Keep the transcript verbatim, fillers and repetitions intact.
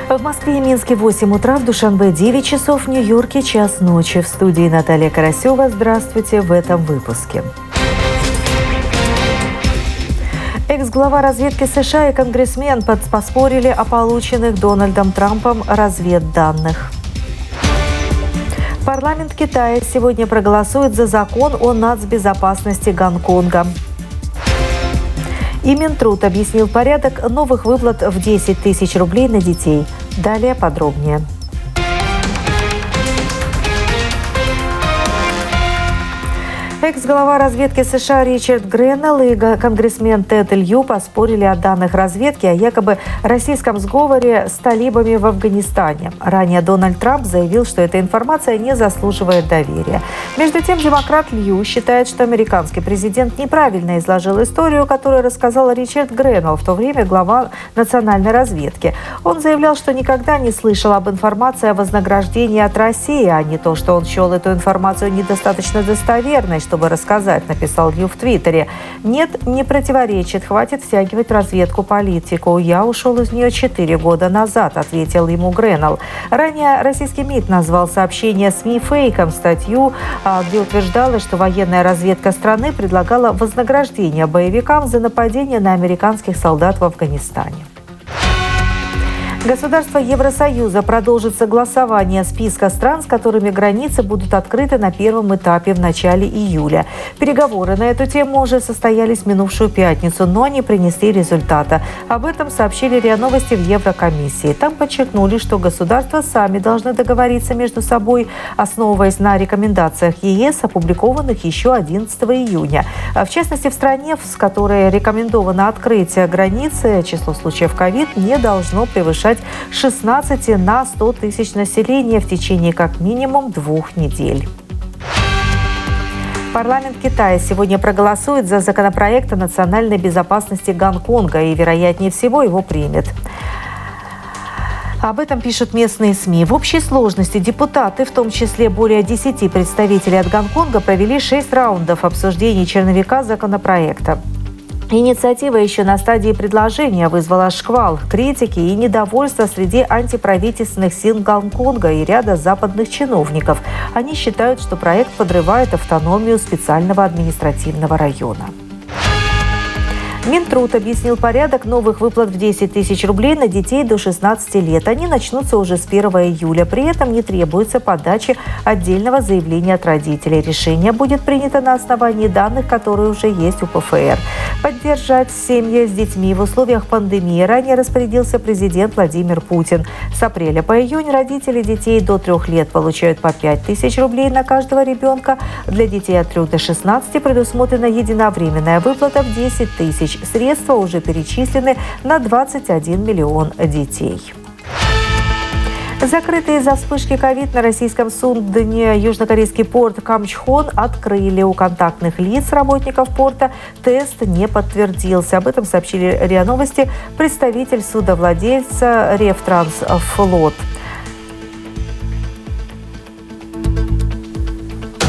В Москве и Минске восемь утра, в Душанбе девять часов, в Нью-Йорке час ночи. В студии Наталья Карасева. Здравствуйте в этом выпуске. Экс-глава разведки США и конгрессмен поспорили о полученных Дональдом Трампом разведданных. Парламент Китая сегодня проголосует за закон о нацбезопасности Гонконга. И Минтруд объяснил порядок новых выплат в десять тысяч рублей на детей. Далее подробнее. Экс-глава разведки США Ричард Греннелл и конгрессмен Тед Лью поспорили о данных разведки о якобы российском сговоре с талибами в Афганистане. Ранее Дональд Трамп заявил, что эта информация не заслуживает доверия. Между тем, демократ Лью считает, что американский президент неправильно изложил историю, которую рассказал Ричард Греннелл, в то время глава национальной разведки. Он заявлял, что никогда не слышал об информации о вознаграждении от России, а не то, что он счел эту информацию недостаточно достоверной, чтобы рассказать, написал Лью в Твиттере. «Нет, не противоречит. Хватит втягивать в разведку политику. Я ушел из нее четыре года назад», — ответил ему Греннелл. Ранее российский МИД назвал сообщение СМИ фейком, статью, где утверждалось, что военная разведка страны предлагала вознаграждение боевикам за нападение на американских солдат в Афганистане. Государства Евросоюза продолжит согласование списка стран, с которыми границы будут открыты на первом этапе в начале июля. Переговоры на эту тему уже состоялись в минувшую пятницу, но не принесли результата. Об этом сообщили РИА Новости в Еврокомиссии. Там подчеркнули, что государства сами должны договориться между собой, основываясь на рекомендациях ЕС, опубликованных еще одиннадцатого июня. В частности, в стране, с которой рекомендовано открытие границы, число случаев ковид не должно превышать шестнадцать на сто тысяч населения в течение как минимум двух недель. Парламент Китая сегодня проголосует за законопроект о национальной безопасности Гонконга и, вероятнее всего, его примет. Об этом пишут местные СМИ. В общей сложности депутаты, в том числе более десяти представителей от Гонконга, провели шесть раундов обсуждений черновика законопроекта. Инициатива еще на стадии предложения вызвала шквал критики и недовольства среди антиправительственных сил Гонконга и ряда западных чиновников. Они считают, что проект подрывает автономию специального административного района. Минтруд объяснил порядок новых выплат в десять тысяч рублей на детей до шестнадцати лет. Они начнутся уже с первого июля. При этом не требуется подачи отдельного заявления от родителей. Решение будет принято на основании данных, которые уже есть у ПФР. Поддержать семьи с детьми в условиях пандемии ранее распорядился президент Владимир Путин. С апреля по июнь родители детей до трех лет получают по пять тысяч рублей на каждого ребенка. Для детей от трёх до шестнадцати предусмотрена единовременная выплата в десять тысяч. Средства уже перечислены на двадцать один миллион детей. Закрытый из-за вспышки ковид на российском судне южнокорейский порт Камчхон открыли. У контактных лиц работников порта тест не подтвердился. Об этом сообщили РИА Новости представитель судовладельца Ревтрансфлот.